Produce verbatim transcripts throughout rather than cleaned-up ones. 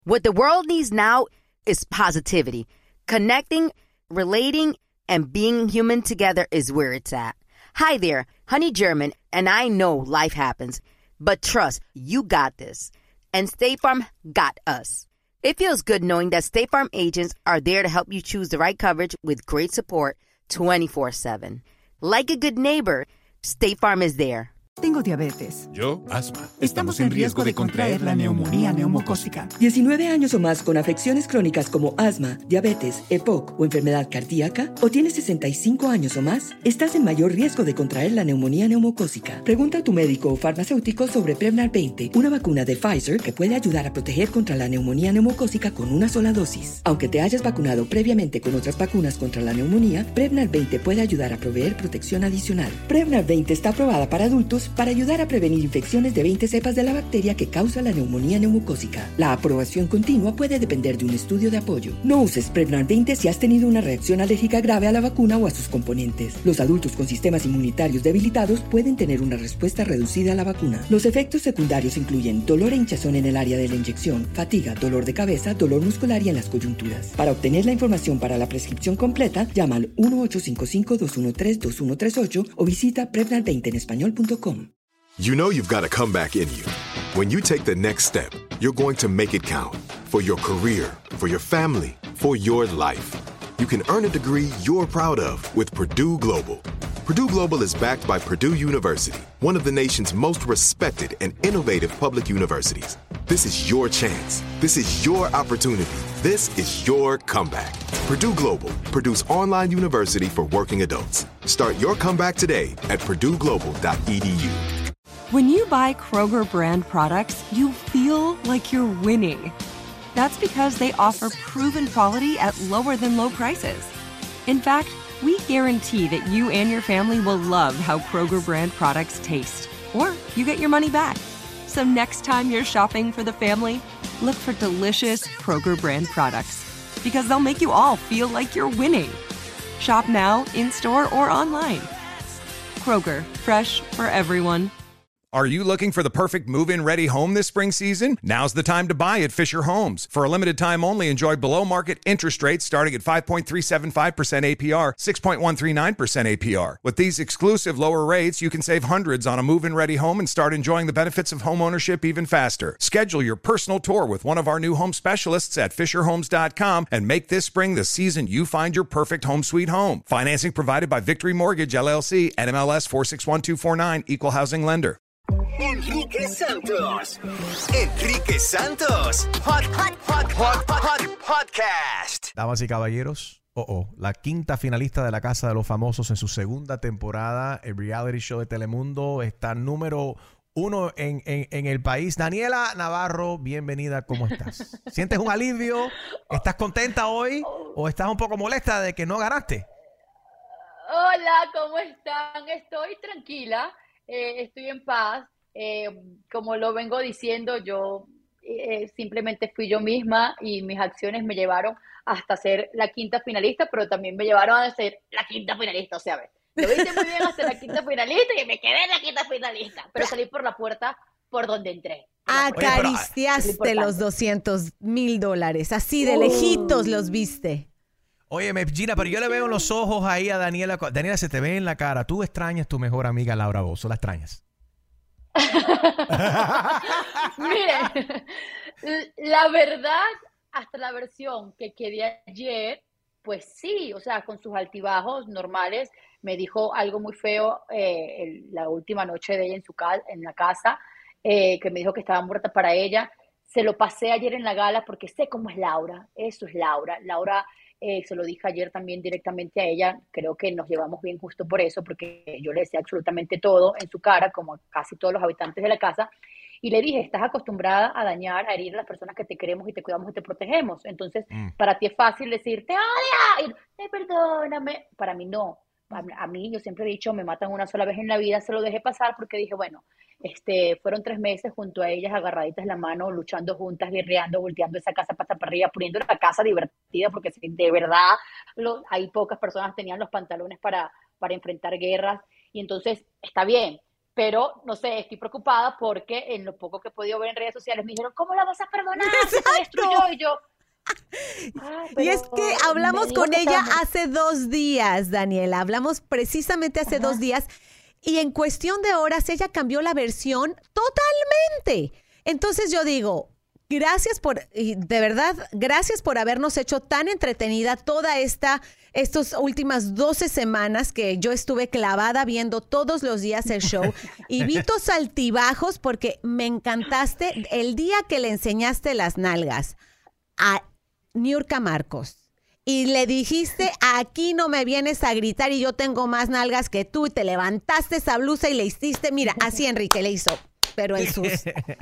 What the world needs now is positivity. Connecting, relating, and being human together is where it's at. Hi there, Honey German, and I know life happens, but trust, you got this. And State Farm got us. It feels good knowing that State Farm agents are there to help you choose the right coverage with great support twenty-four seven. Like a good neighbor, State Farm is there. Tengo diabetes. Yo, asma. Estamos en riesgo de contraer la neumonía neumocócica. diecinueve años o más con afecciones crónicas como asma, diabetes, E P O C o enfermedad cardíaca, o tienes sesenta y cinco años o más, estás en mayor riesgo de contraer la neumonía neumocócica. Pregunta a tu médico o farmacéutico sobre Prevnar veinte, una vacuna de Pfizer que puede ayudar a proteger contra la neumonía neumocócica con una sola dosis. Aunque te hayas vacunado previamente con otras vacunas contra la neumonía, Prevnar veinte puede ayudar a proveer protección adicional. Prevnar veinte está aprobada para adultos para ayudar a prevenir infecciones de veinte cepas de la bacteria que causa la neumonía neumocócica. La aprobación continua puede depender de un estudio de apoyo. No uses Prevnar veinte si has tenido una reacción alérgica grave a la vacuna o a sus componentes. Los adultos con sistemas inmunitarios debilitados pueden tener una respuesta reducida a la vacuna. Los efectos secundarios incluyen dolor e hinchazón en el área de la inyección, fatiga, dolor de cabeza, dolor muscular y en las coyunturas. Para obtener la información para la prescripción completa, llama al uno ocho cinco cinco, dos uno tres, dos uno tres ocho o visita prevnar veinte en español punto com. You know you've got a comeback in you. When you take the next step, you're going to make it count. For your career, for your family, for your life. You can earn a degree you're proud of with Purdue Global. Purdue Global is backed by Purdue University, one of the nation's most respected and innovative public universities. This is your chance. This is your opportunity. This is your comeback. Purdue Global, Purdue's online university for working adults. Start your comeback today at purdue global dot e d u. When you buy Kroger brand products, you feel like you're winning. That's because they offer proven quality at lower than low prices. In fact, we guarantee that you and your family will love how Kroger brand products taste, or you get your money back. So next time you're shopping for the family, look for delicious Kroger brand products, because they'll make you all feel like you're winning. Shop now, in-store, or online. Kroger, fresh for everyone. Are you looking for the perfect move-in ready home this spring season? Now's the time to buy at Fisher Homes. For a limited time only, enjoy below-market interest rates starting at five point three seven five percent A P R, six point one three nine percent A P R. With these exclusive lower rates, you can save hundreds on a move-in ready home and start enjoying the benefits of home ownership even faster. Schedule your personal tour with one of our new home specialists at fisher homes dot com and make this spring the season you find your perfect home sweet home. Financing provided by Victory Mortgage, L L C, N M L S four six one two four nine, Equal Housing Lender. Enrique Santos. Enrique Santos. Hot, hot, hot, hot, hot, podcast. Damas y caballeros, oh, oh, la quinta finalista de La Casa de los Famosos en su segunda temporada, el reality show de Telemundo, está número uno en, en, en el país. Daniela Navarro, bienvenida, ¿cómo estás? ¿Sientes un alivio? ¿Estás contenta hoy o estás un poco molesta de que no ganaste? Hola, ¿cómo están? Estoy tranquila, eh, estoy en paz. Eh, como lo vengo diciendo, yo eh, simplemente fui yo misma y mis acciones me llevaron hasta ser la quinta finalista, pero también me llevaron a ser la quinta finalista, o sea, a ver, lo hice muy bien hasta la quinta finalista y me quedé en la quinta finalista, pero salí por la puerta por donde entré. Acariciaste los doscientos mil dólares, así de lejitos los viste. Óyeme, Gina, pero yo le veo en los ojos ahí a Daniela. Daniela, se te ve en la cara. Tú extrañas a tu mejor amiga Laura Bozzo, ¿la extrañas? Mire, la verdad, hasta la versión que quedé ayer, pues sí, o sea, con sus altibajos normales, me dijo algo muy feo eh, el, la última noche de ella en su ca- en la casa, eh, que me dijo que estaba muerta para ella. Se lo pasé ayer en la gala porque sé cómo es Laura, eso es Laura. Laura, eh, se lo dije ayer también directamente a ella, creo que nos llevamos bien justo por eso, porque yo le decía absolutamente todo en su cara, como casi todos los habitantes de la casa, y le dije, estás acostumbrada a dañar, a herir a las personas que te queremos y te cuidamos y te protegemos, entonces mm. para ti es fácil decir, te odio, y, eh, perdóname, para mí no. A, a mí, yo siempre he dicho, me matan una sola vez en la vida, se lo dejé pasar porque dije, bueno, este, fueron tres meses junto a ellas, agarraditas de la mano, luchando juntas, guerreando, volteando esa casa pata para arriba, poniendo la casa divertida, porque de verdad lo, hay pocas personas que tenían los pantalones para, para enfrentar guerras, y entonces está bien, pero no sé, estoy preocupada porque en lo poco que he podido ver en redes sociales me dijeron, ¿cómo la vas a perdonar? Se destruyó y yo... Ah, y es que hablamos con ella hace dos días, Daniela, hablamos precisamente hace Ajá. dos días y en cuestión de horas ella cambió la versión totalmente. Entonces yo digo, gracias por, y de verdad, gracias por habernos hecho tan entretenida toda esta, estas últimas doce semanas que yo estuve clavada viendo todos los días el show y vi tus altibajos porque me encantaste el día que le enseñaste las nalgas a Niurka Marcos y le dijiste, aquí no me vienes a gritar y yo tengo más nalgas que tú, y te levantaste esa blusa y le hiciste, mira, así Enrique le hizo, pero en sus...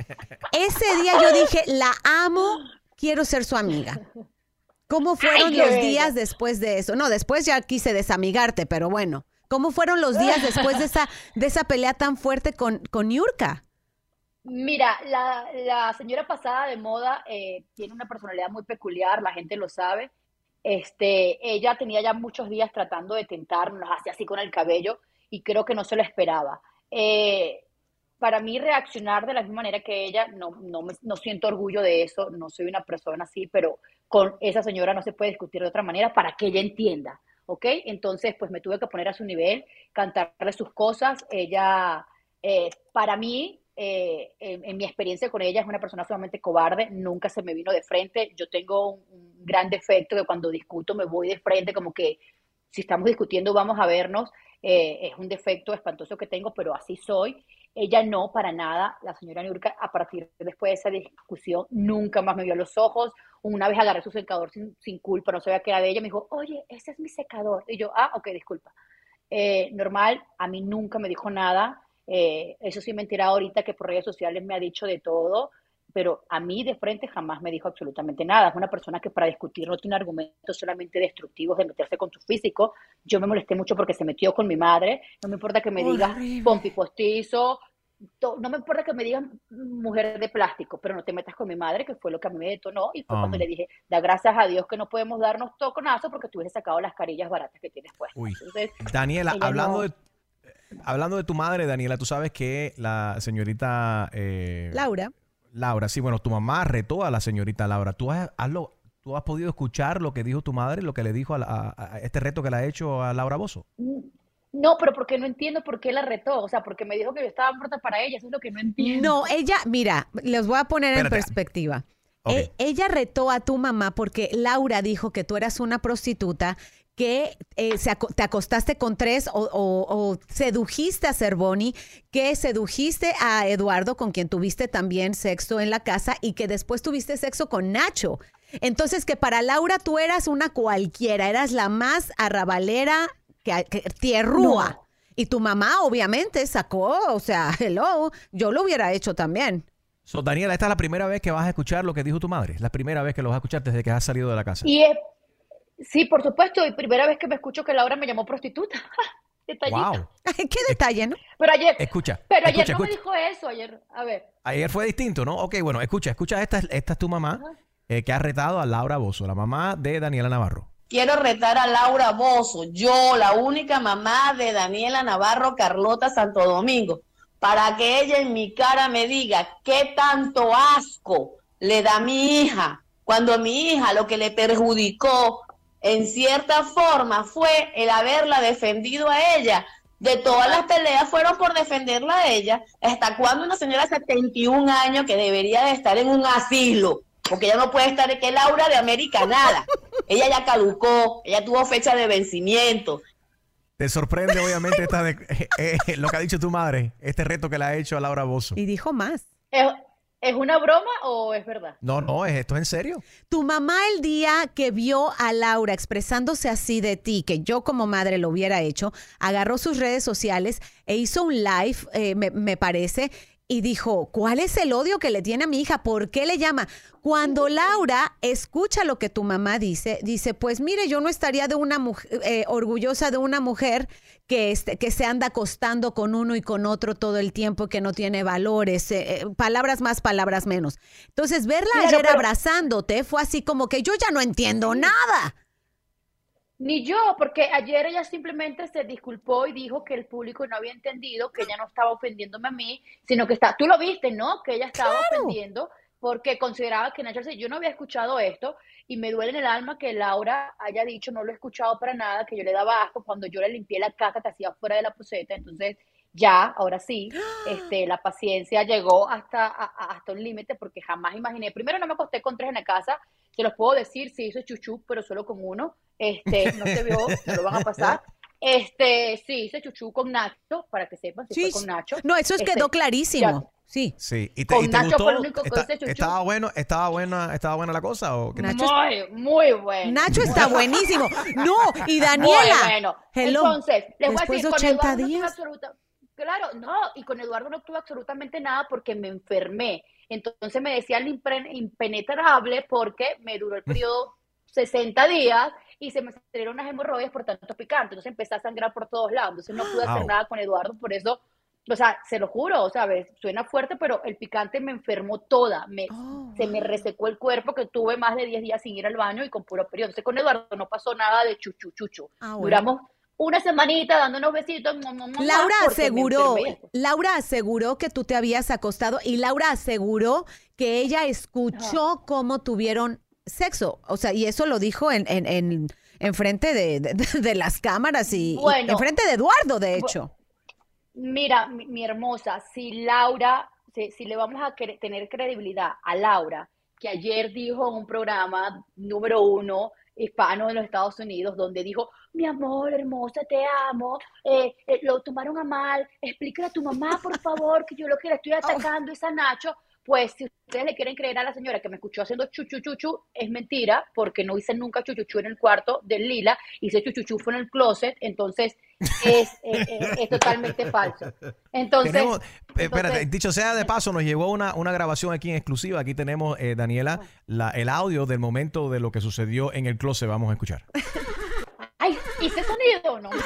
Ese día yo dije, la amo, quiero ser su amiga. ¿Cómo fueron Ay, los bella. días después de eso? No, después ya quise desamigarte, pero bueno, ¿cómo fueron los días después de esa, de esa pelea tan fuerte con, con Niurka? Mira, la, la señora pasada de moda eh, tiene una personalidad muy peculiar, la gente lo sabe. Este, ella tenía ya muchos días tratando de tentarnos, hacía así con el cabello, y creo que no se lo esperaba. Eh, para mí reaccionar de la misma manera que ella, no, no, me, no siento orgullo de eso, no soy una persona así, pero con esa señora no se puede discutir de otra manera para que ella entienda, ¿ok? Entonces, pues me tuve que poner a su nivel, cantarle sus cosas. Ella, eh, para mí... Eh, en, en mi experiencia con ella es una persona sumamente cobarde, nunca se me vino de frente. Yo tengo un, un gran defecto que cuando discuto me voy de frente, como que si estamos discutiendo vamos a vernos. Eh, es un defecto espantoso que tengo, pero así soy. Ella no, para nada. La señora Niurka, a partir de después de esa discusión, nunca más me vio a los ojos. Una vez agarré su secador sin, sin culpa, no sabía que era de ella, me dijo, oye, ese es mi secador. Y yo, ah, ok, disculpa. Eh, normal, a mí nunca me dijo nada. Eh, eso sí me he enterado ahorita que por redes sociales me ha dicho de todo, pero a mí de frente jamás me dijo absolutamente nada. Es una persona que para discutir no tiene argumentos solamente destructivos de meterse con tu físico. Yo me molesté mucho porque se metió con mi madre. No me importa que me digas pompi postizo, to, no me importa que me digas mujer de plástico, pero no te metas con mi madre, que fue lo que a mí me detonó. Y fue um. cuando le dije, da gracias a Dios que no podemos darnos toconazos porque tú hubieses sacado las carillas baratas que tienes puestas. Uy. Entonces, Daniela, hablando no... de... Hablando de tu madre, Daniela, tú sabes que la señorita... Eh, Laura. Laura, sí, bueno, tu mamá retó a la señorita Laura. ¿Tú has, hazlo, ¿Tú has podido escuchar lo que dijo tu madre, lo que le dijo a, la, a, a este reto que le ha hecho a Laura Bozzo? No, pero porque no entiendo por qué la retó. O sea, porque me dijo que yo estaba muerta para ella. Eso es lo que no entiendo. No, ella, mira, les voy a poner Espérate. en perspectiva. Okay. E- ella retó a tu mamá porque Laura dijo que tú eras una prostituta, que eh, se ac- te acostaste con tres o, o, o sedujiste a Cervoni, que sedujiste a Eduardo, con quien tuviste también sexo en la casa, y que después tuviste sexo con Nacho. Entonces, que para Laura tú eras una cualquiera, eras la más arrabalera, que, que tierrúa. No. Y tu mamá obviamente sacó, o sea, hello, yo lo hubiera hecho también. So, Daniela, esta es la primera vez que vas a escuchar lo que dijo tu madre. La primera vez que lo vas a escuchar desde que has salido de la casa. Y es... Sí, por supuesto, y primera vez que me escucho que Laura me llamó prostituta. Detallito. Wow. Qué detalle, ¿no? Pero ayer, escucha, pero ayer escucha, no escucha. me dijo eso, ayer, a ver. Ayer fue distinto, ¿no? Ok, bueno, escucha, escucha, esta, esta es tu mamá eh, que ha retado a Laura Bozzo, la mamá de Daniela Navarro. Quiero retar a Laura Bozzo, yo, la única mamá de Daniela Navarro, Carlota Santo Domingo, para que ella en mi cara me diga qué tanto asco le da a mi hija, cuando mi hija lo que le perjudicó en cierta forma fue el haberla defendido a ella. De todas las peleas fueron por defenderla a ella. ¿Hasta cuándo una señora de setenta y un años que debería de estar en un asilo? Porque ella no puede estar, que Laura de América nada. Ella ya caducó, ella tuvo fecha de vencimiento. Te sorprende obviamente esta de, eh, eh, lo que ha dicho tu madre, este reto que le ha hecho a Laura Bozzo. Y dijo más. ¿Es, ¿Es una broma o es verdad? No, no, esto es en serio. Tu mamá el día que vio a Laura expresándose así de ti, que yo como madre lo hubiera hecho, agarró sus redes sociales e hizo un live, eh, me, me parece, y dijo, ¿cuál es el odio que le tiene a mi hija? ¿Por qué le llama? Cuando Laura escucha lo que tu mamá dice, dice, pues mire, yo no estaría de una mujer, eh, orgullosa de una mujer que, este, que se anda acostando con uno y con otro todo el tiempo, que no tiene valores, eh, palabras más, palabras menos. Entonces, verla claro, ayer pero... abrazándote fue así como que yo ya no entiendo nada. Ni yo, porque ayer ella simplemente se disculpó y dijo que el público no había entendido, que ella no estaba ofendiéndome a mí, sino que está, tú lo viste, ¿no? Que ella estaba claro. ofendiendo porque consideraba que Nacho, yo no había escuchado esto y me duele en el alma que Laura haya dicho, no lo he escuchado para nada, que yo le daba asco cuando yo le limpié la caca que hacía fuera de la poseta. Entonces ya, ahora sí, este, la paciencia llegó hasta, a, hasta un límite porque jamás imaginé, primero no me acosté con tres en la casa, se los puedo decir, sí hizo chuchú, pero solo con uno, este, no se vio, no lo van a pasar. Este, sí, hice chuchú con Nacho, para que sepan, sí, sí fue con Nacho. No, eso es este, quedó clarísimo. Ya, sí. Sí. ¿Y te, con y te Nacho gustó? fue el único que Está, hice chuchú. ¿Estaba bueno, estaba buena, estaba buena la cosa o qué? Nacho muy, muy bueno. Nacho está buenísimo. No, y Daniela. Muy bueno. Hello. Entonces, les voy a decir, de con ochenta Eduardo días. no tuve absoluta, claro, no, y con Eduardo no tuve absolutamente nada porque me enfermé. Entonces me decían impenetrable porque me duró el periodo sesenta días y se me salieron unas hemorroides por tanto picante. Entonces empecé a sangrar por todos lados. Entonces no pude hacer wow. nada con Eduardo, por eso, o sea, se lo juro, ¿sabes? Suena fuerte, pero el picante me enfermó toda. Me, Oh, se me resecó el cuerpo, que tuve más de diez días sin ir al baño y con puro periodo. Entonces con Eduardo no pasó nada de chuchu, chuchu. Ah, bueno. Duramos una semanita dándonos besitos. Mo, mo, mo, Laura porque me aseguró, enfermé. Laura aseguró que tú te habías acostado y Laura aseguró que ella escuchó Ajá. cómo tuvieron sexo. O sea, y eso lo dijo en, en, en, en frente de, de, de las cámaras y, Bueno, y en frente de Eduardo, de hecho. Mira, mi, mi hermosa, si Laura, si, si le vamos a querer, tener credibilidad a Laura, que ayer dijo en un programa número uno hispano en los Estados Unidos, donde dijo, mi amor, hermosa, te amo, eh, eh, lo tomaron a mal, explícale a tu mamá, por favor, que yo lo que le estoy atacando es a Nacho. Pues si ustedes le quieren creer a la señora que me escuchó haciendo chuchu chuchu, es mentira, porque no hice nunca chuchuchu en el cuarto del Lila, hice chuchuchu fue en el closet, entonces es, es, es, es totalmente falso. Entonces, tenemos, eh, espérate, entonces, dicho sea de paso, nos llegó una, una grabación aquí en exclusiva. Aquí tenemos, eh, Daniela, la, el audio del momento de lo que sucedió en el closet. Vamos a escuchar. Ay, ¿hice sonido? No,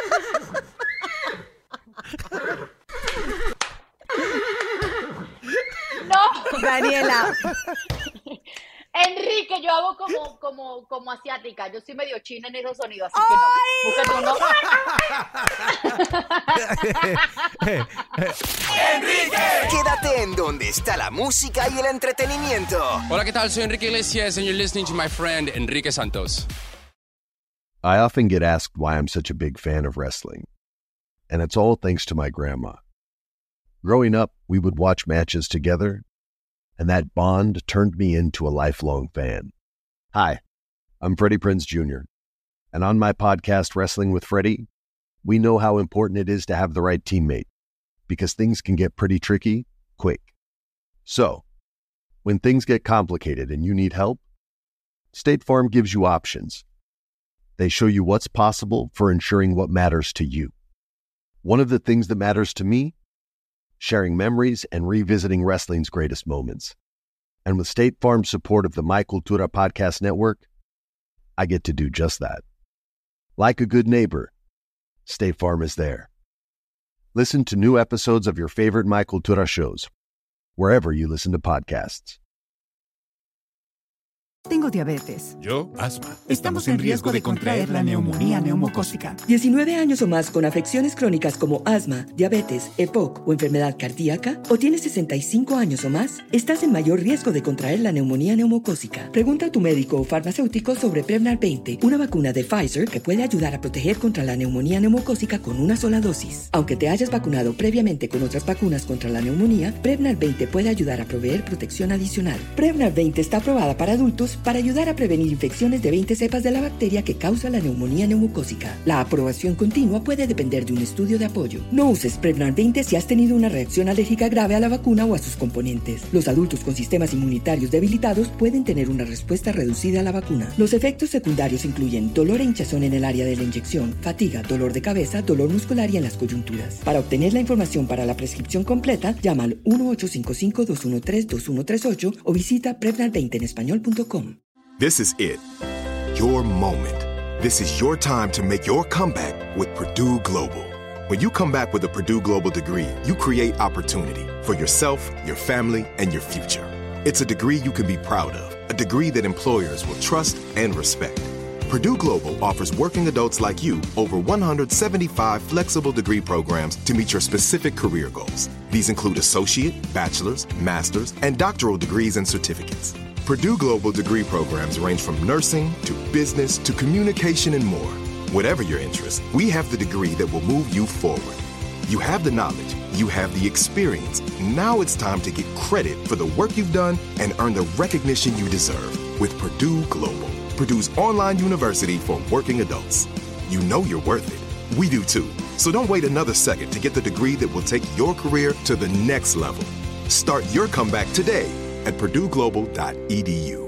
no. Daniela. Enrique, yo hago como, como, como asiática. Yo soy medio china en esos sonidos, así que no. Búscate uno. ¡Enrique! Quédate en donde está la música y el entretenimiento. Hola, ¿qué tal? Soy Enrique Iglesias and you're listening to my friend Enrique Santos. I often get asked why I'm such a big fan of wrestling, and it's all thanks to my grandma. Growing up, we would watch matches together, and that bond turned me into a lifelong fan. Hi, I'm Freddie Prinze Junior, and on my podcast, Wrestling with Freddie, we know how important it is to have the right teammate, because things can get pretty tricky quick. So, when things get complicated and you need help, State Farm gives you options. They show you what's possible for ensuring what matters to you. One of the things that matters to me, sharing memories and revisiting wrestling's greatest moments. And with State Farm's support of the My Cultura Podcast Network, I get to do just that. Like a good neighbor, State Farm is there. Listen to new episodes of your favorite My Cultura shows, wherever you listen to podcasts. Tengo diabetes. Yo, asma. Estamos en riesgo de contraer la neumonía neumocócica. diecinueve años o más con afecciones crónicas como asma, diabetes, E P O C o enfermedad cardíaca, o tienes sesenta y cinco años o más, estás en mayor riesgo de contraer la neumonía neumocócica. Pregunta a tu médico o farmacéutico sobre Prevnar veinte, una vacuna de Pfizer que puede ayudar a proteger contra la neumonía neumocócica con una sola dosis. Aunque te hayas vacunado previamente con otras vacunas contra la neumonía, Prevnar veinte puede ayudar a proveer protección adicional. Prevnar veinte está aprobada para adultos para ayudar a prevenir infecciones de veinte cepas de la bacteria que causa la neumonía neumocócica. La aprobación continua puede depender de un estudio de apoyo. No uses Prevnar veinte si has tenido una reacción alérgica grave a la vacuna o a sus componentes. Los adultos con sistemas inmunitarios debilitados pueden tener una respuesta reducida a la vacuna. Los efectos secundarios incluyen dolor e hinchazón en el área de la inyección, fatiga, dolor de cabeza, dolor muscular y en las coyunturas. Para obtener la información para la prescripción completa, llama al uno ocho cinco cinco, dos uno tres, dos uno tres ocho o visita prevnar veinte en español punto com. This is it. Your moment. This is your time to make your comeback with Purdue Global. When you come back with a Purdue Global degree, you create opportunity for yourself, your family, and your future. It's a degree you can be proud of, a degree that employers will trust and respect. Purdue Global offers working adults like you over one hundred seventy-five flexible degree programs to meet your specific career goals. These include associate, bachelor's, master's, and doctoral degrees and certificates. Purdue Global degree programs range from nursing to business to communication and more. Whatever your interest, we have the degree that will move you forward. You have the knowledge, you have the experience. Now it's time to get credit for the work you've done and earn the recognition you deserve with Purdue Global, Purdue's online university for working adults. You know you're worth it. We do too. So don't wait another second to get the degree that will take your career to the next level. Start your comeback today at purdue global dot e d u.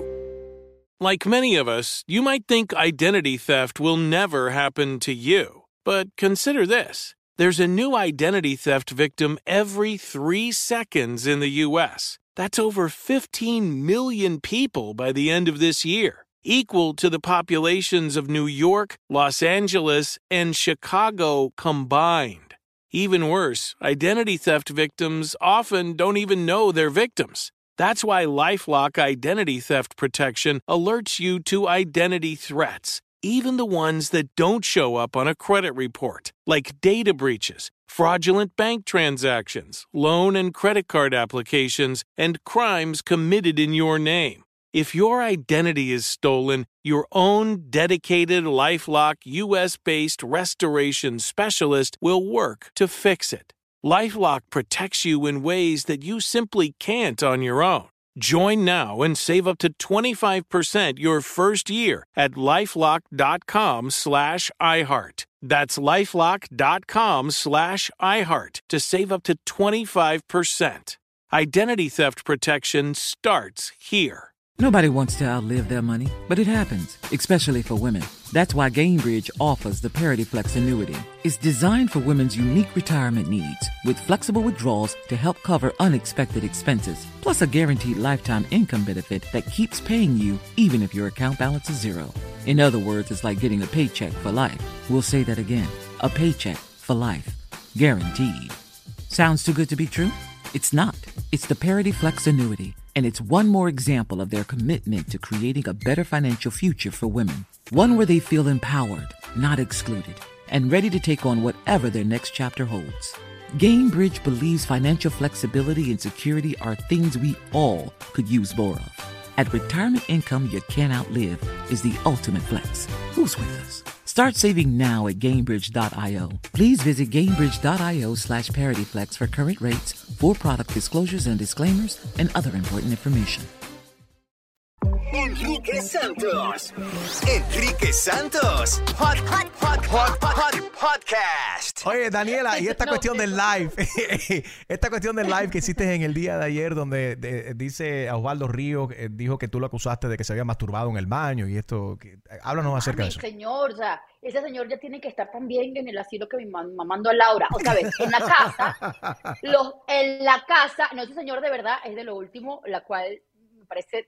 Like many of us, you might think identity theft will never happen to you. But consider this. There's a new identity theft victim every three seconds in the U S. That's over fifteen million people by the end of this year, equal to the populations of New York, Los Angeles, and Chicago combined. Even worse, identity theft victims often don't even know they're victims. That's why LifeLock Identity Theft Protection alerts you to identity threats, even the ones that don't show up on a credit report, like data breaches, fraudulent bank transactions, loan and credit card applications, and crimes committed in your name. If your identity is stolen, your own dedicated LifeLock U S-based restoration specialist will work to fix it. LifeLock protects you in ways that you simply can't on your own. Join now and save up to twenty-five percent your first year at lifelock.com slash iHeart. That's lifelock.com slash iHeart to save up to twenty-five percent. Identity theft protection starts here. Nobody wants to outlive their money, but it happens, especially for women. That's why Gainbridge offers the Parity Flex annuity. It's designed for women's unique retirement needs, with flexible withdrawals to help cover unexpected expenses, plus a guaranteed lifetime income benefit that keeps paying you even if your account balance is zero. In other words, it's like getting a paycheck for life. We'll say that again. A paycheck for life. Guaranteed. Sounds too good to be true? It's not. It's the Parity Flex annuity, and it's one more example of their commitment to creating a better financial future for women. One where they feel empowered, not excluded, and ready to take on whatever their next chapter holds. Gainbridge believes financial flexibility and security are things we all could use more of. At retirement income you can't outlive is the ultimate flex. Who's with us? Start saving now at Gainbridge dot io. Please visit Gainbridge dot io slash ParityFlex for current rates, for product disclosures and disclaimers, and other important information. Enrique Santos. Enrique Santos. Hot, hot, hot, hot, hot, hot podcast. Oye, Daniela, y esta cuestión del live, esta cuestión del live que hiciste en el día de ayer, donde de, dice Osvaldo Ríos, eh, dijo que tú lo acusaste de que se había masturbado en el baño y esto, que, háblanos acerca Ay, de eso. Señor, o sea, ese señor ya tiene que estar también en el asilo que mi mamá mandó a Laura. O sea, ves, en la casa, los, en la casa, no, ese señor de verdad es de lo último, la cual me parece...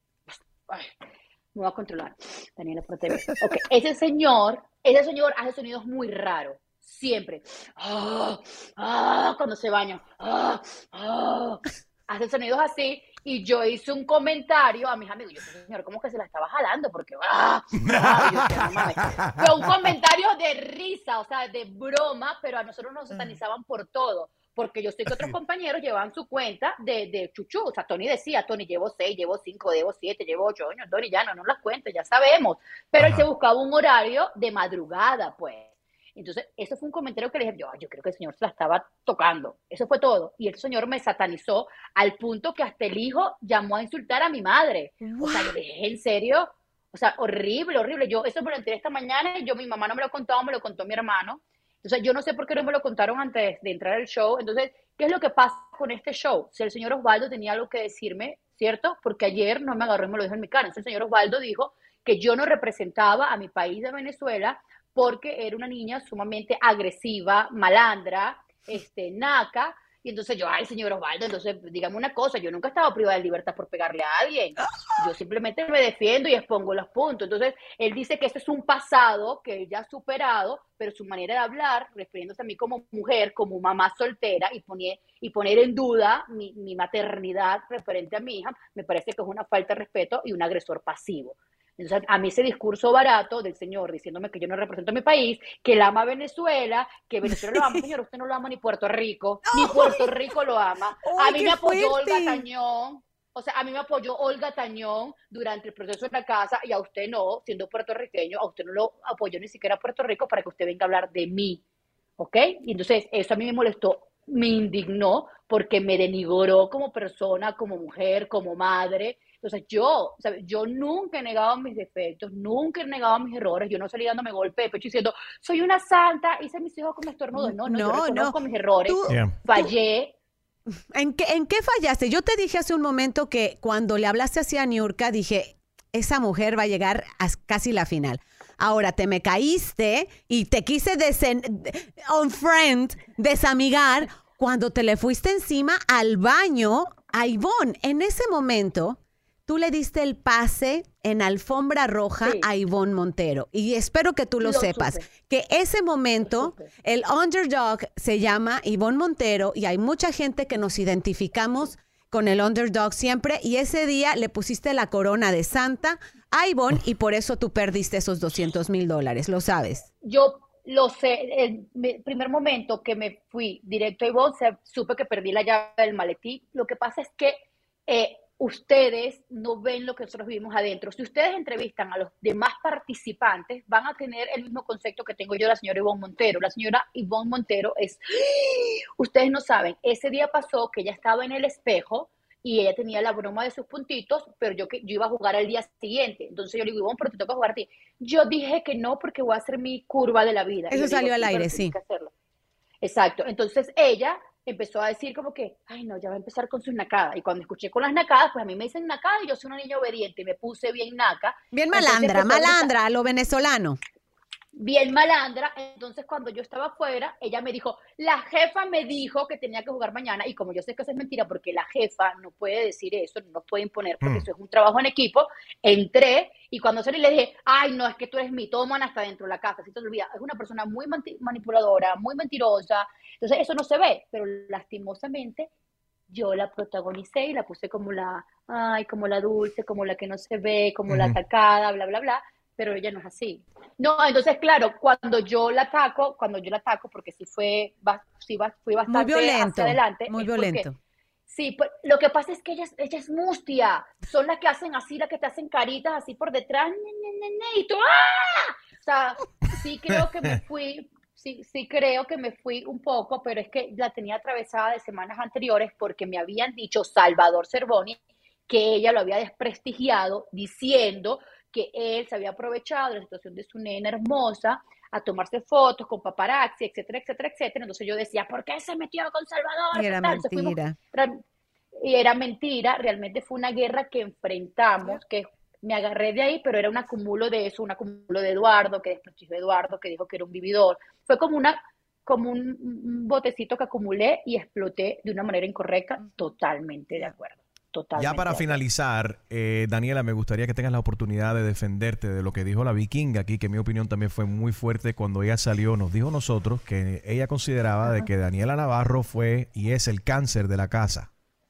Ay, me voy a controlar, Daniela, por T V. Ok, ese señor, ese señor hace sonidos muy raros, siempre. Oh, oh, cuando se baña. Oh, oh. Hace sonidos así, y yo hice un comentario a mis amigos. Yo dije, señor, ¿cómo que se la estaba jalando? Porque, ah, ah, yo decía, no mames. Fue un comentario de risa, o sea, de broma, pero a nosotros nos satanizaban por todo. Porque yo sé que otros compañeros llevaban su cuenta de, de chuchu. O sea, Tony decía, Tony, llevo seis, llevo cinco, llevo siete, llevo ocho años. Tony, ya no, no las cuentes, ya sabemos. Pero Ajá. él se buscaba un horario de madrugada, pues. Entonces, eso fue un comentario que le dije, yo, yo creo que el señor se la estaba tocando. Eso fue todo. Y el señor me satanizó al punto que hasta el hijo llamó a insultar a mi madre. O sea, yo le dije, ¿en serio? O sea, horrible, horrible. Yo eso me lo enteré esta mañana y yo, mi mamá no me lo contó, me lo contó mi hermano. Entonces, yo no sé por qué no me lo contaron antes de entrar al show. Entonces, ¿qué es lo que pasa con este show? Si el señor Osvaldo tenía algo que decirme, ¿cierto? Porque ayer no me agarró y me lo dijo en mi cara. Entonces, el señor Osvaldo dijo que yo no representaba a mi país de Venezuela porque era una niña sumamente agresiva, malandra, este, naca. Y entonces yo, ay, señor Osvaldo, entonces dígame una cosa, yo nunca he estado privada de libertad por pegarle a alguien. Yo simplemente me defiendo y expongo los puntos. Entonces, él dice que ese es un pasado que él ya ha superado, pero su manera de hablar, refiriéndose a mí como mujer, como mamá soltera, y poner, y poner en duda mi, mi maternidad referente a mi hija, me parece que es una falta de respeto y un agresor pasivo. Entonces, a mí ese discurso barato del señor diciéndome que yo no represento a mi país, que él ama a Venezuela, que Venezuela lo ama, señor, usted no lo ama ni Puerto Rico, ni Puerto Rico lo ama. A mí me apoyó Olga Tañón, o sea, a mí me apoyó Olga Tañón durante el proceso de la casa y a usted no, siendo puertorriqueño, a usted no lo apoyó ni siquiera a Puerto Rico para que usted venga a hablar de mí, ¿ok? Y entonces eso a mí me molestó, me indignó porque me denigró como persona, como mujer, como madre. Entonces yo, ¿sabes? Yo nunca he negado mis defectos, nunca he negado mis errores, yo no salí dándome golpe de pecho diciendo, soy una santa, hice a mis hijos como estornudos. No, no, No, yo reconozco no. mis errores, Tú- Yeah. fallé. ¿En qué, ¿En qué fallaste? Yo te dije hace un momento que cuando le hablaste así a Niurka, dije, esa mujer va a llegar a casi la final. Ahora te me caíste y te quise desen unfriend, desamigar, cuando te le fuiste encima al baño a Ivonne. En ese momento, tú le diste el pase en alfombra roja Sí. a Ivonne Montero. Y espero que tú lo, Lo sepas, supe. que ese momento, Lo supe. el underdog se llama Ivonne Montero y hay mucha gente que nos identificamos con el underdog siempre y ese día le pusiste la corona de santa a Ivonne y por eso tú perdiste esos doscientos mil dólares, lo sabes. Yo lo sé, el mi- primer momento que me fui directo a Ivonne, se- supe que perdí la llave del maletín. Lo que pasa es que eh, ustedes no ven lo que nosotros vivimos adentro. Si ustedes entrevistan a los demás participantes, van a tener el mismo concepto que tengo yo de la señora Ivonne Montero. La señora Ivonne Montero es, ustedes no saben, ese día pasó que ella estaba en el espejo y ella tenía la broma de sus puntitos, pero yo que yo iba a jugar al día siguiente. Entonces yo le digo, Ivonne, pero te toca jugar a ti. Yo dije que no porque voy a hacer mi curva de la vida. Y Eso yo digo, salió al pero aire, tienes sí. que hacerlo. Exacto. Entonces ella empezó a decir como que, ay no, ya va a empezar con sus nacadas. Y cuando escuché con las nacadas, pues a mí me dicen nacada y yo soy una niña obediente y me puse bien naca. Bien Entonces malandra, empezó a gritar, malandra, a lo venezolano. bien malandra. Entonces cuando yo estaba afuera, ella me dijo, la jefa me dijo que tenía que jugar mañana. Y como yo sé que eso es mentira porque la jefa no puede decir eso, no nos puede imponer porque Mm. eso es un trabajo en equipo, entré y cuando salí le dije, ay no, es que tú eres mitómana hasta dentro de la casa. Si te olvidas, es una persona muy manti- manipuladora, muy mentirosa. Entonces eso no se ve, pero lastimosamente yo la protagonicé y la puse como la, ay, como la dulce, como la que no se ve, como la Ujú. atacada, bla, bla, bla, pero ella no es así. No, entonces, claro, cuando yo la ataco, cuando yo la ataco, porque sí fue, ba- sí ba- fui Muy bastante violento, hacia adelante. muy es porque- violento. Sí, pues, lo que pasa es que ella, es- ella es mustia, son las que hacen así, las que te hacen caritas así por detrás, ne, ne, ne, ne, y tú, ¡ah! O sea, sí creo que me fui, sí, sí creo que me fui un poco, pero es que la tenía atravesada de semanas anteriores porque me habían dicho Salvador Cervoni que ella lo había desprestigiado diciendo que él se había aprovechado de la situación de su nena hermosa a tomarse fotos con paparazzi, etcétera, etcétera, etcétera. Entonces yo decía, ¿por qué se metió con Salvador? Y era ¿Qué tal? Entonces fuimos- mentira. real- y era mentira, realmente fue una guerra que enfrentamos, que me agarré de ahí, pero era un acumulo de eso, un acumulo de Eduardo, que desprestigió a Eduardo, que dijo que era un vividor. Fue como una como un, un botecito que acumulé y exploté de una manera incorrecta, totalmente de acuerdo. Totalmente Ya para de acuerdo. finalizar, eh, Daniela, me gustaría que tengas la oportunidad de defenderte de lo que dijo la vikinga aquí, que en mi opinión también fue muy fuerte cuando ella salió, nos dijo a nosotros que ella consideraba de que Daniela Navarro fue y es el cáncer de la casa.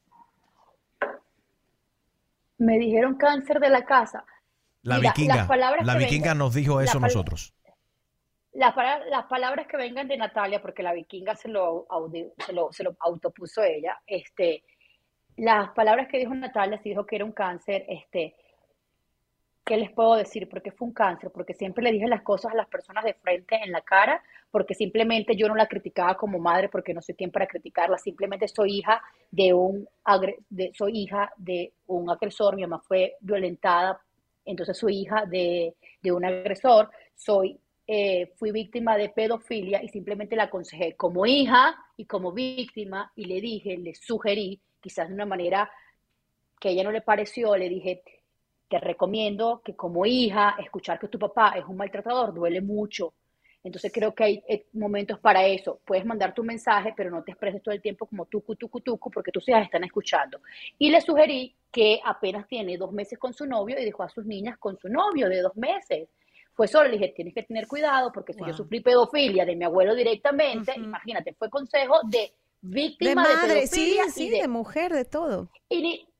Me dijeron cáncer de la casa. La Mira, vikinga, las palabras la que vikinga vengan- nos dijo eso a la pal- nosotros. Las, pala- las palabras que vengan de Natalia, porque la vikinga se lo, audi- se lo, se lo autopuso ella, este, las palabras que dijo Natalia, si dijo que era un cáncer, este, ¿qué les puedo decir? Porque fue un cáncer, porque siempre le dije las cosas a las personas de frente en la cara, porque simplemente yo no la criticaba como madre, porque no soy quien para criticarla, simplemente soy hija de un, agre- de, soy hija de un agresor, mi mamá fue violentada, entonces soy hija de, de un agresor, soy eh, fui víctima de pedofilia y simplemente la aconsejé como hija y como víctima y le dije, le sugerí, quizás de una manera que a ella no le pareció, le dije, te recomiendo que como hija escuchar que tu papá es un maltratador duele mucho. Entonces creo que hay eh, momentos para eso. Puedes mandar tu mensaje, pero no te expreses todo el tiempo como tucu, tucu, tucu, porque tus hijas están escuchando. Y le sugerí que apenas tiene dos meses con su novio y dejó a sus niñas con su novio de dos meses. Fue solo, le dije, tienes que tener cuidado porque si Wow. yo sufrí pedofilia de mi abuelo directamente, uh-huh. imagínate, fue consejo de víctima de de madre, pedofilia sí, sí, y de, de mujer, de todo. Y,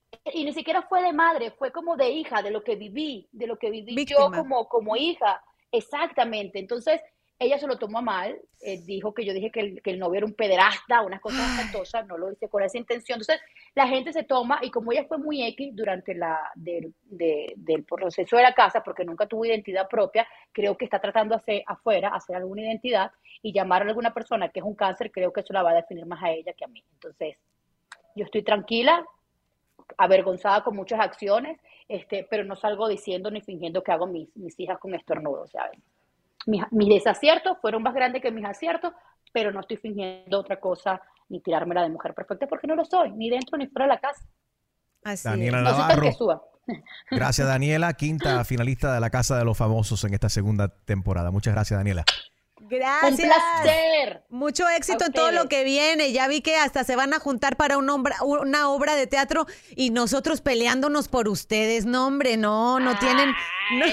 y ni siquiera fue de madre, fue como de hija, de lo que viví, de lo que viví Víctima. yo como, como hija, exactamente. Entonces, ella se lo tomó a mal, eh, dijo que yo dije que el, que el novio era un pederasta, unas cosas espantosas, no lo hice con esa intención. Entonces, la gente se toma, y como ella fue muy X durante la del, de, del proceso de la casa, porque nunca tuvo identidad propia, creo que está tratando de hacer afuera, hacer alguna identidad, y llamar a alguna persona que es un cáncer, creo que eso la va a definir más a ella que a mí. Entonces, yo estoy tranquila, avergonzada con muchas acciones, este, pero no salgo diciendo ni fingiendo que hago mis, mis hijas con estornudos, ¿sabes? Mis, mis desaciertos fueron más grandes que mis aciertos, pero no estoy fingiendo otra cosa ni tirármela de mujer perfecta, porque no lo soy, ni dentro ni fuera de la casa. Así Daniela es. No soy tan Navarro. que suba. Gracias, Daniela, quinta finalista de la Casa de los Famosos en esta segunda temporada. Muchas gracias, Daniela. Gracias. Un placer. Mucho éxito A en todo ustedes. lo que viene. Ya vi que hasta se van a juntar para una obra, una obra de teatro y nosotros peleándonos por ustedes. No, hombre, no, no tienen, no,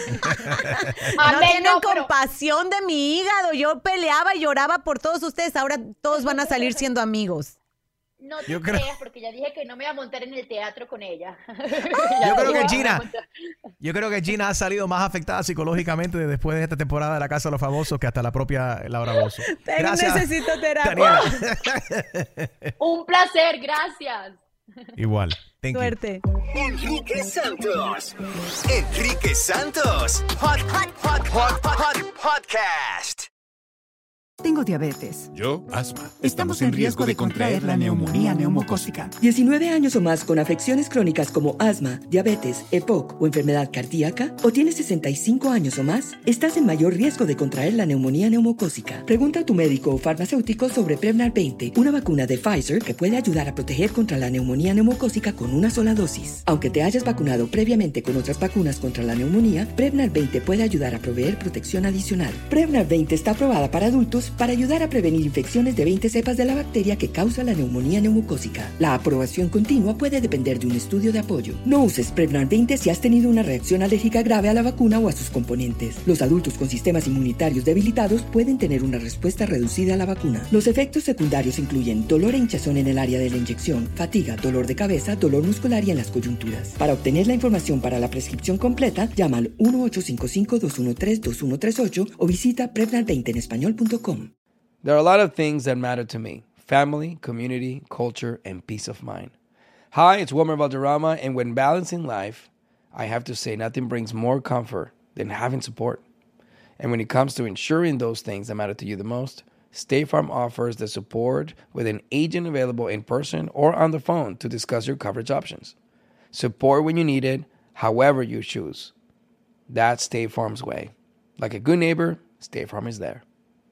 no Amén, tienen no, pero- compasión de mi hígado. Yo peleaba y lloraba por todos ustedes. Ahora todos van a salir siendo amigos. No te Yo creo- creas, porque ya dije que no me iba a montar en el teatro con ella. Yo creo que Gina, yo creo que Gina ha salido más afectada psicológicamente después de esta temporada de la Casa de los Famosos que hasta la propia Laura Bozzo. Gracias, Necesito terapia. Daniela. Un placer, gracias. Igual. Thank you. Suerte. Enrique Santos. Enrique Santos. Hot, hot, hot, hot, hot, hot podcast. Tengo diabetes. Yo, asma. Estamos en riesgo de contraer la neumonía neumocócica. diecinueve años o más con afecciones crónicas como asma, diabetes, E P O C o enfermedad cardíaca, o tienes sesenta y cinco años o más, estás en mayor riesgo de contraer la neumonía neumocócica. Pregunta a tu médico o farmacéutico sobre Prevnar veinte, una vacuna de Pfizer que puede ayudar a proteger contra la neumonía neumocócica con una sola dosis. Aunque te hayas vacunado previamente con otras vacunas contra la neumonía, Prevnar veinte puede ayudar a proveer protección adicional. Prevnar veinte está aprobada para adultos para ayudar a prevenir infecciones de veinte cepas de la bacteria que causa la neumonía neumocócica. La aprobación continua puede depender de un estudio de apoyo. No uses Prevnar veinte si has tenido una reacción alérgica grave a la vacuna o a sus componentes. Los adultos con sistemas inmunitarios debilitados pueden tener una respuesta reducida a la vacuna. Los efectos secundarios incluyen dolor e hinchazón en el área de la inyección, fatiga, dolor de cabeza, dolor muscular y en las coyunturas. Para obtener la información para la prescripción completa, llama al uno ocho cinco cinco, dos uno tres, dos uno tres ocho o visita prevnar veinte en español punto com. There are a lot of things that matter to me. Family, community, culture, and peace of mind. Hi, it's Wilmer Valderrama, and when balancing life, I have to say nothing brings more comfort than having support. And when it comes to ensuring those things that matter to you the most, State Farm offers the support with an agent available in person or on the phone to discuss your coverage options. Support when you need it, however you choose. That's State Farm's way. Like a good neighbor, State Farm is there.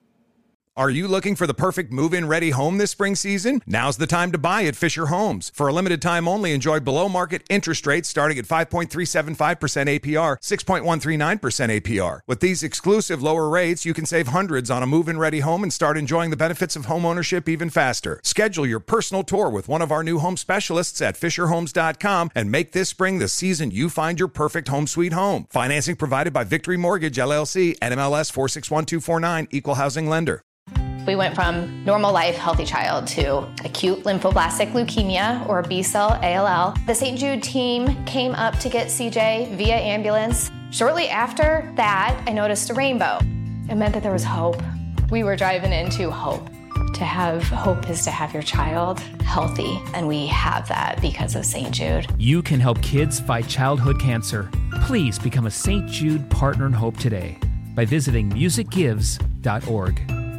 Are you looking for the perfect move-in ready home this spring season? Now's the time to buy at Fisher Homes. For a limited time only, enjoy below-market interest rates starting at five point three seven five percent A P R, six point one three nine percent A P R. With these exclusive lower rates, you can save hundreds on a move-in ready home and start enjoying the benefits of home ownership even faster. Schedule your personal tour with one of our new home specialists at fisher homes dot com and make this spring the season you find your perfect home sweet home. Financing provided by Victory Mortgage, L L C, N M L S four six one two four nine, Equal Housing Lender. We went from normal life, healthy child to acute lymphoblastic leukemia, or B-cell A L L. The Saint Jude team came up to get C J via ambulance. Shortly after that, I noticed a rainbow. It meant that there was hope. We were driving into hope. To have hope is to have your child healthy, and we have that because of Saint Jude. You can help kids fight childhood cancer. Please become a Saint Jude Partner in Hope today by visiting music gives dot org.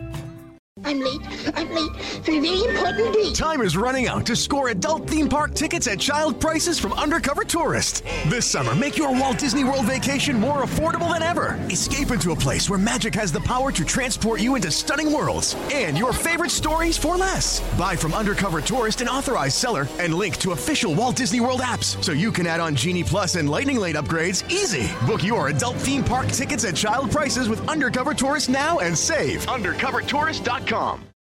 I'm late. I'm late for a very important date. Time is running out to score adult theme park tickets at child prices from Undercover Tourist. This summer, make your Walt Disney World vacation more affordable than ever. Escape into a place where magic has the power to transport you into stunning worlds and your favorite stories for less. Buy from Undercover Tourist, an authorized seller, and link to official Walt Disney World apps so you can add on Genie Plus and Lightning Lane upgrades easy. Book your adult theme park tickets at child prices with Undercover Tourist now and save. undercover tourist dot com.